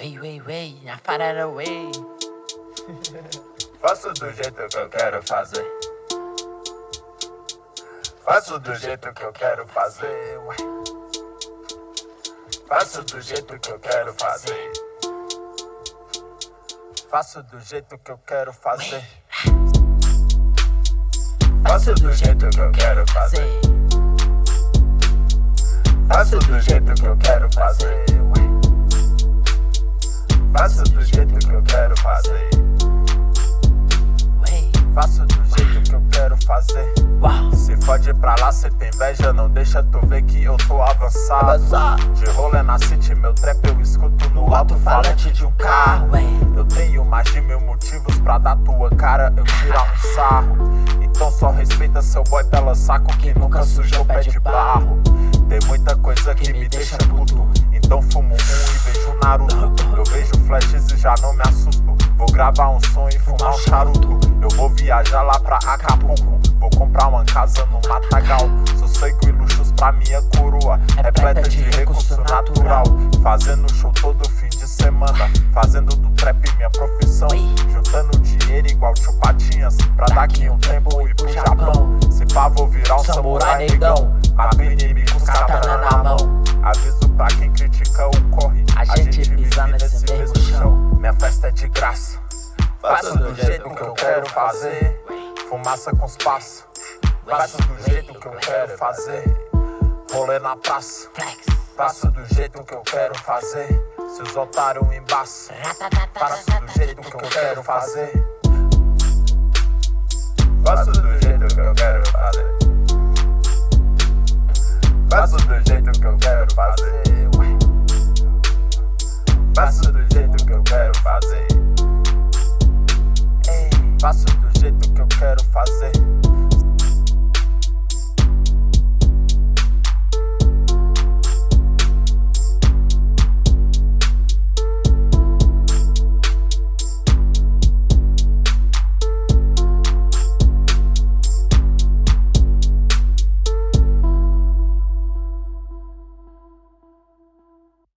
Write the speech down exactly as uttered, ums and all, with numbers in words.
Way, way, way, I find out a way. Faço do jeito que eu quero fazer. Faço do jeito que eu quero fazer, ué. Faço do jeito que eu quero fazer. Faço do jeito que eu quero fazer. Faço do jeito que eu quero fazer. Faço do jeito que eu quero fazer, ué. Faço do jeito que eu quero fazer. Faço do jeito que eu quero fazer. Se fode pra lá, cê tem inveja, não deixa tu ver que eu tô avançado. De rolê na city, meu trap eu escuto no alto-falante de um carro. Eu tenho mais de mil motivos pra dar tua cara eu tirar um sarro. Então só respeita seu boy pela saco que nunca sujou pé de barro. Tem muita coisa que me deixa puto, então fumo um e vejo Naruto. Eu vejo flashes e já não me assusto. Vou gravar um som e fumar um charuto. Eu vou viajar lá pra Acapulco. Vou comprar uma casa no Matagal. Sossego e luxos pra minha coroa, repleta de recurso natural. Fazendo show todo fim de semana, fazendo do trap minha profissão. Juntando dinheiro igual tio Patinhas, pra daqui um tempo ir pro Japão. Se pá vou virar um samurai negão, mato inimigo com katana na mão. Aviso pra quem critica o corre, a gente pisa nesse mesmo chão. Minha festa é de graça, faço do jeito que eu quero fazer. Fumaça com os passos, faço do jeito que eu quero fazer. Rolê na praça, faço do jeito que eu quero fazer. Se os otários embaçam, faço do jeito que eu quero fazer. Faço do jeito que eu quero fazer. Faço do jeito que eu quero fazer. Faço do jeito